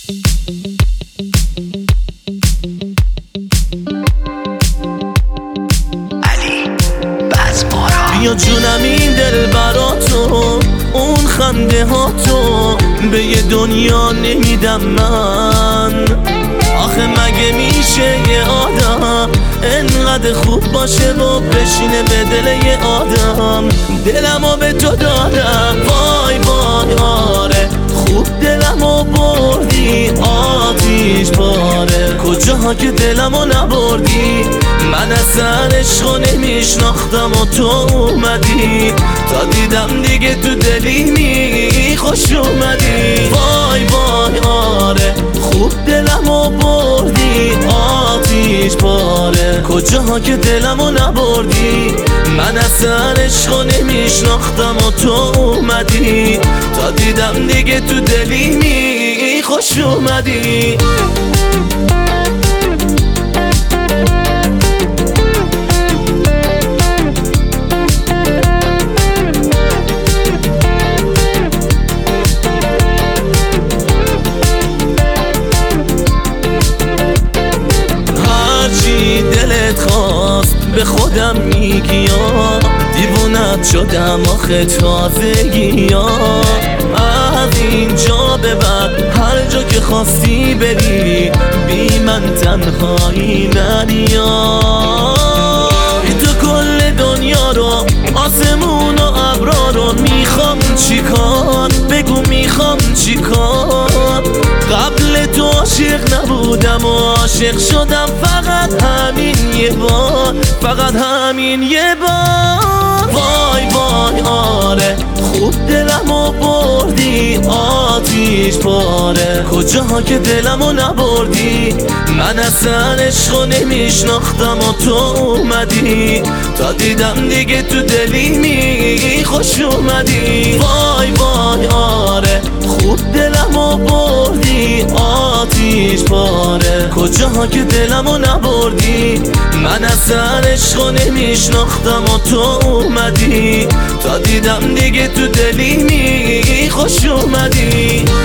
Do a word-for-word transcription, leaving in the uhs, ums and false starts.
بیا جونم این دل براتو، اون خنده ها تو به یه دنیا نمیدم من. آخه مگه میشه یه آدم انقدر خوب باشه و بشینه به دل یه آدم؟ دلمو به تو دادم، وای وای آره خوب دلمو بردی آتیش پاره. کجاها که دلمو نبردی، من اصلا عشقو نمیشناختم و تو اومدی، تا دیدم دیگه تو دلی می خوش اومدی. وای وای آره خوب دلمو بردی آتیش پاره. کجاها که دلمو نبردی، من اصلا عشقو نمیشناختم و تو اومدی، تا دیدم دیگه تو دلی می خوش اومدی. خواست به خودم میگی یا دیوونت شدم آخه تازگی یا. از اینجا به بعد هر جا که خواستی بری، بی من تنهایی نریا. تو کل دنیا رو، آسمون و ابرا رو میخوام چیکار؟ بگو میخوام چیکار؟ قبل تو عاشق نبودم و عاشق شدم، فقط همین یه بار، فقط همین یه بار. وای وای آره خوب دلمو بردی آتیش پاره. کجاها که دلمو نبردی، من اصلا عشقو نمیشناختم و تو اومدی، تا دیدم دیگه تو دلی می خوش اومدی. وای وای آره خوب دلمو بردی آتیش پاره. کجاها که دلمو نبردی، من اصلا عشقو نمیشناختم و تو اومدی، تا دیدم دیگه تو دلی می خوش اومدی.